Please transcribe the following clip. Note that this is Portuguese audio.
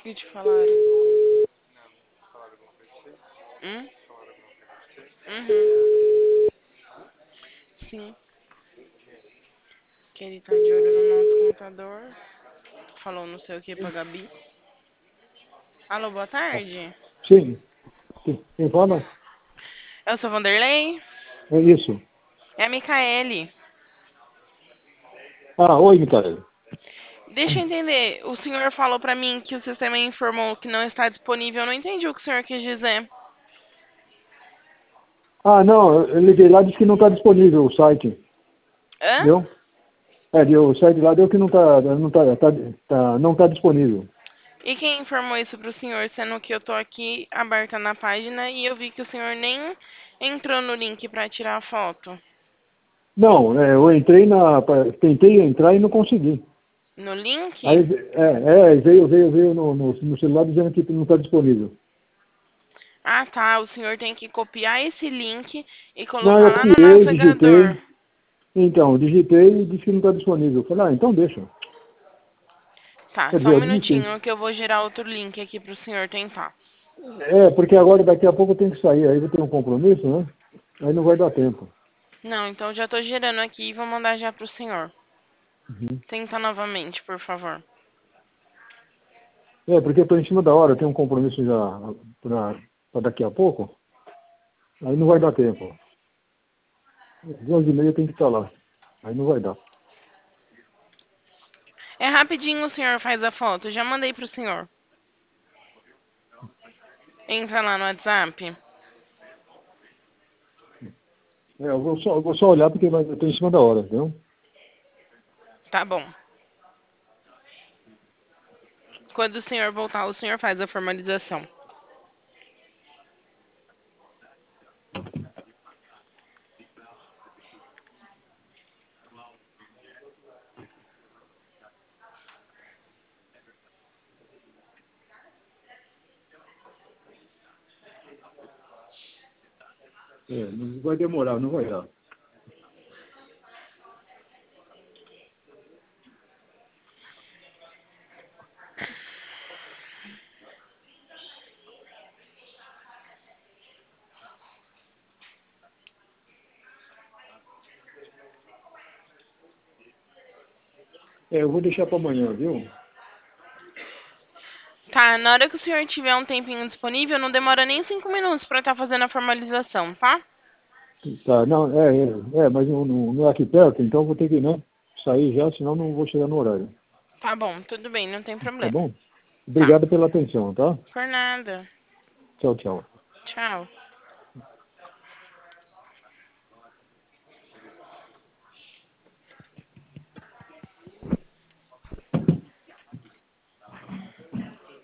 que te falaram? Uhum. Sim. Que ele tá de olho no nosso computador. Falou não sei o que pra Gabi. Alô, boa tarde. Sim. Quem fala? Eu sou Vanderlei. É isso. É a Micaele. Ah, oi, Micael. Deixa eu entender. O senhor falou pra mim que o sistema informou que não está disponível. Eu não entendi o que o senhor quis dizer. Ah, não, eu liguei lá e disse que não está disponível o site. Hã? Deu? O site lá deu que não tá disponível. E quem informou isso pro senhor, sendo que eu tô aqui aberta na página e eu vi que o senhor nem entrou no link pra tirar a foto. Não, eu tentei entrar e não consegui. No link? Aí, veio no celular dizendo que não está disponível. Ah, tá. O senhor tem que copiar esse link e Não, colocar eu lá no copiei, navegador. digitei. Então, digitei e disse que não está disponível. Eu falei, então deixa. Tá, Quer só dizer, um eu desisti. minutinho que eu vou gerar outro link aqui pro senhor tentar. Porque agora daqui a pouco eu tenho que sair. Aí eu tenho um compromisso, né? Aí não vai dar tempo. Não, então já tô gerando aqui e vou mandar já pro senhor. Uhum. Tenta novamente, por favor. Porque eu estou em cima da hora, eu tenho um compromisso já para daqui a pouco, aí não vai dar tempo. Às 11h30 tem que estar lá, aí não vai dar. É rapidinho o senhor faz a foto. Já mandei pro senhor. Entra lá no WhatsApp. Eu vou só olhar porque eu estou em cima da hora, viu? Tá bom. Quando o senhor voltar, o senhor faz a formalização. Não vai demorar, não vai dar. Eu vou deixar para amanhã, viu? Tá, na hora que o senhor tiver um tempinho disponível, não demora nem 5 minutos pra estar fazendo a formalização, tá? Tá, não, mas não é aqui perto, então eu vou ter que, né, sair já, senão não vou chegar no horário. Tá bom, tudo bem, não tem Tá problema. bom? Tá, Obrigado pela atenção, tá? por nada. Tchau, tchau. Tchau.